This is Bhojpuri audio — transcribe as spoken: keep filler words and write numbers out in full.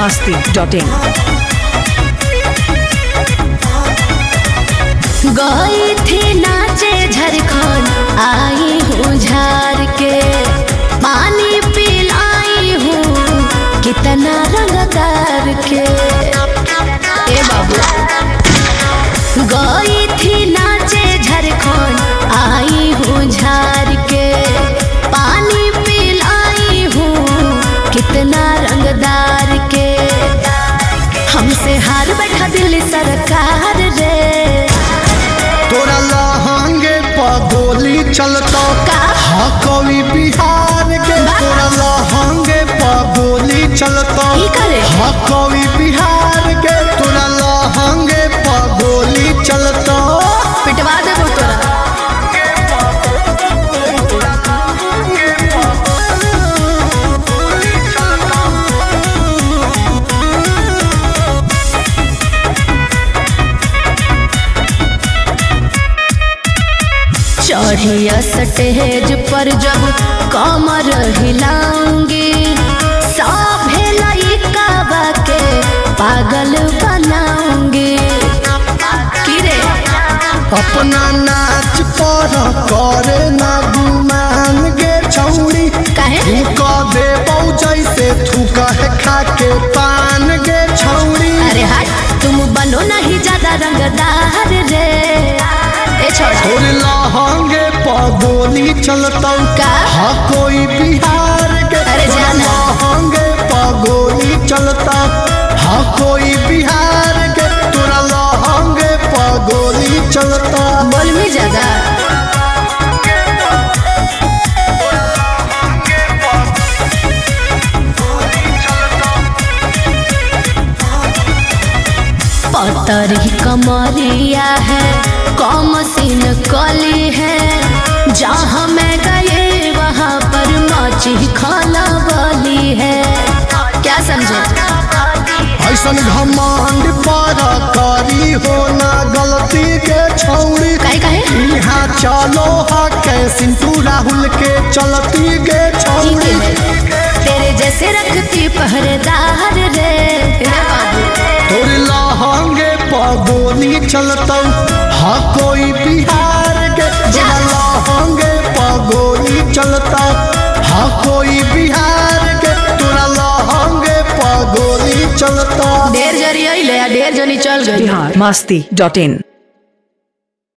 मस्ती डॉट इन। गई थी नाचे झारखंड आई हूँ झार के, पानी पिलाई हूँ कितना रंगदार के। ए बाबू गई थी नाचे झारखंड आई हूँ झार के, पानी पिलाई हूँ कितना रंगदार के। हमसे हार बैठा दिल्ली सरकार रे, तोरा लहंगे पर गोली चलतो का हाँ कवि बिहार के। तोरा लहंगे पर गोली चलतो ई करे हाँ कवि बिहार के। तोरा लहंगे पर गोली चलतो पिटवा देबो तोरा। चढ़िया स्टेज पर जब कमर हिलाऊंगी, सभे लइका के पागल बनाऊंगी। की रे अपना नाच पर करे ना गुमान गे छौड़ी, काहे थूका दे जैसे थूका है खा के पान गे छौड़ी। अरे हट तुम बनो नहीं ज्यादा रंगदार रे। ए छोड़ा तोर लहंगे पर गोली चलतौ का हाँ कोई बिहार के। अरे तोर जाना। लहंगे पर गोली चलता हाँ कोई बिहार के। तोरा लहंगे पर गोली चलता बोल में ज्यादा पतरी कमरिया है कम सीन कली है, जहाँ मैं गए वहाँ पर माची खाना वाली है। क्या समझे ऐसन घमंड पर करी हो ना गलती के छौड़ी। काहे काहे यहाँ चलो हा के सिंटू राहुल के चलती के छौड़ी। तेरे जैसे रखती पहरेदार रे बाबू। तोर लहंगे पर गोली चलतौ हाँ कोई बिहार के। तोरा लहंगे पर गोली चलता हाँ कोई बिहार के। तोरा लहंगे पर गोली चलता ढेर जरी अइले ढेर जनी चल गई। बिहार मस्ती डॉट इन।